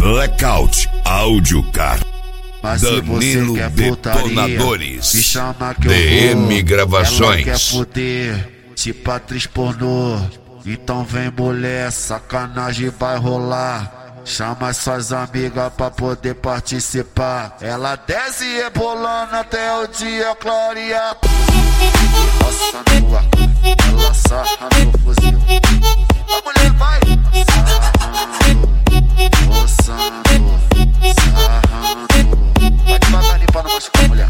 Blackout Audiocar. Danilo Detonadores. Me chama que DM eu vou. Gravações. Ela quer fuder, tipo atriz pornô. Então vem mulher, sacanagem vai rolar. Chama suas amigas pra poder participar. Ela desce rebolando até o dia clarear. Nossa nua, ela sarra no fuzil. A mulher vai sarrando, roçando, sarrando. Vai devagarinho pra não machucar a mulher.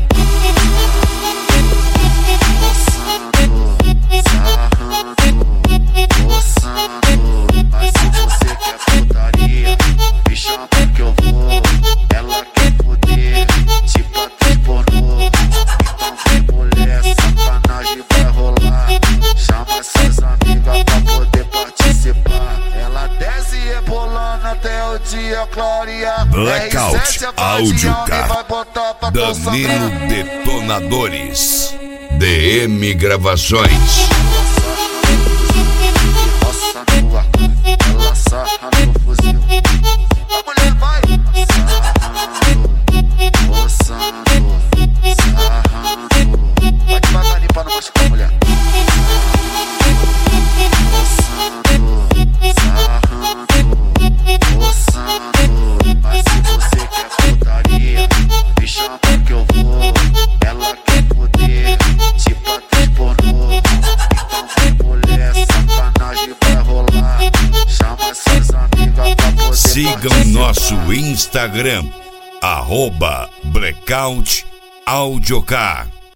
Roçando, sarrando, roçando. Mas se você quer putaria, me chama que eu vou. Ela quer fuder, tipo atriz pornô. Então vem mulher, sacanagem vai rolar. Chama suas amigas pra poder participar. Ela desce rebolando até o dia clarear. Blackout Audiocar. Danilo Detonadores. DM Gravações. Nossa nua, ela sarra no fuzil. A mulher vai sarrando, roçando, sarrando. Vai devagarinho pra não machucar a mulher. Roçando, sarrando, roçando. Mas se você quer putaria, me chama que eu vou. Ela quer fuder, tipo atriz pornô. Então vem mulher, sacanagem vai rolar. Chama suas amigas pra poder Sigam participar. nosso Instagram, @Blackout Audiocar.